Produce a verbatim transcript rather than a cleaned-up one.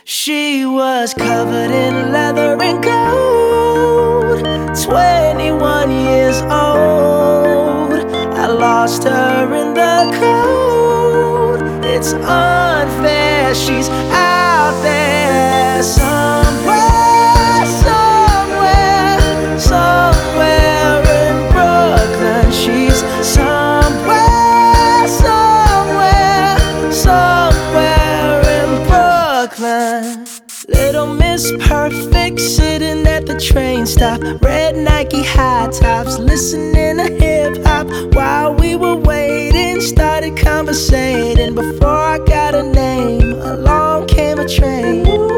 She was covered in leather and gold, twenty-one years old. I lost her in the cold. It's unfair, she's out there somewhere, somewhere, somewhere in Brooklyn. She's somewhere, somewhere, somewhere in Brooklyn. Little Miss Perfect sitting at the train stop, red Nike high tops, listening to hip hop. While we were waiting, started conversating. Before I got a name, along came a train.